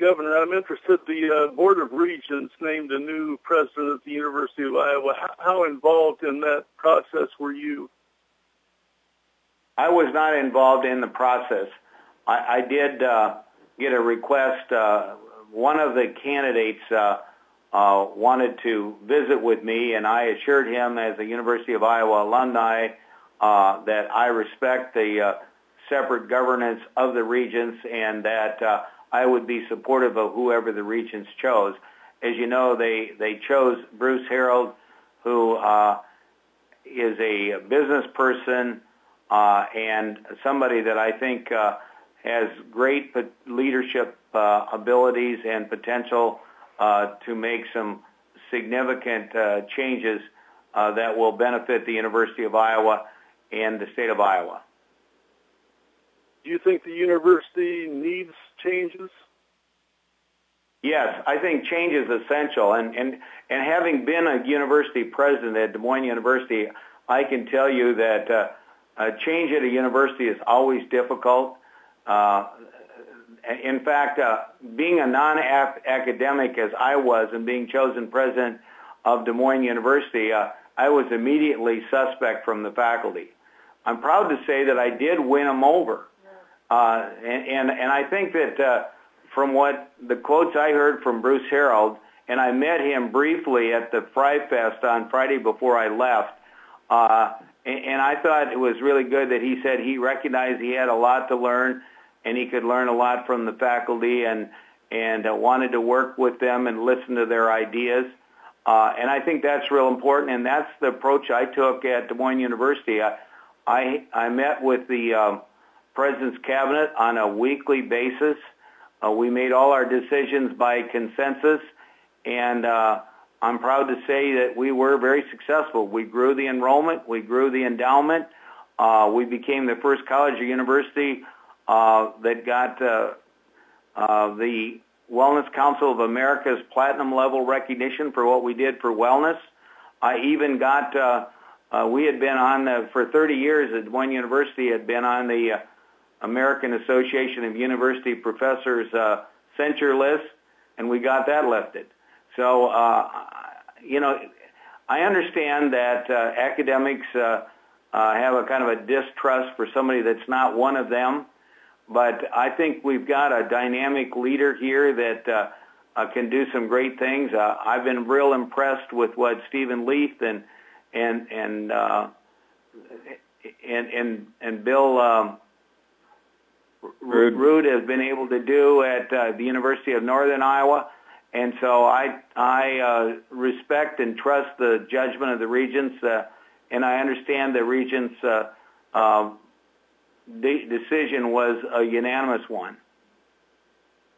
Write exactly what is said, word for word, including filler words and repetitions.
Governor, I'm interested. The uh, Board of Regents named a new president at the University of Iowa. How, how involved in that process were you? I was not involved in the process. I, I did uh, get a request. Uh, one of the candidates uh, uh, wanted to visit with me, and I assured him as a University of Iowa alumni uh, that I respect the uh, separate governance of the regents and that uh, I would be supportive of whoever the regents chose. As you know, they, they chose Bruce Harold, who uh, is a business person uh, and somebody that I think uh, has great leadership uh, abilities and potential uh, to make some significant uh, changes uh, that will benefit the University of Iowa and the state of Iowa. Do you think the university needs changes? Yes, I think change is essential. And, and, and having been a university president at Des Moines University, I can tell you that uh, a change at a university is always difficult. Uh, in fact, uh, being a non-academic as I was and being chosen president of Des Moines University, uh, I was immediately suspect from the faculty. I'm proud to say that I did win them over. Uh, and, and, and I think that uh, from what the quotes I heard from Bruce Harold, and I met him briefly at the Fry Fest on Friday before I left, uh, and, and I thought it was really good that he said he recognized he had a lot to learn and he could learn a lot from the faculty and, and uh, wanted to work with them and listen to their ideas. Uh, and I think that's real important, and that's the approach I took at Des Moines University. I, I, I met with the uh, President's Cabinet on a weekly basis. Uh, we made all our decisions by consensus, and uh, I'm proud to say that we were very successful. We grew the enrollment. We grew the endowment. Uh, we became the first college or university uh, that got uh, uh, the Wellness Council of America's platinum level recognition for what we did for wellness. I even got, uh, uh, we had been on, the, for thirty years at Des Moines University, had been on the uh, American Association of University Professors uh, censure list, and we got that lifted. So, uh, you know, I understand that uh, academics uh, uh, have a kind of a distrust for somebody that's not one of them, but I think we've got a dynamic leader here that uh, uh, can do some great things. Uh, I've been real impressed with what Stephen Leith and and and uh, and, and and Bill um, Root has been able to do at uh, the University of Northern Iowa, and so I I uh, respect and trust the judgment of the regents, uh, and I understand the regents' uh, uh, the decision was a unanimous one.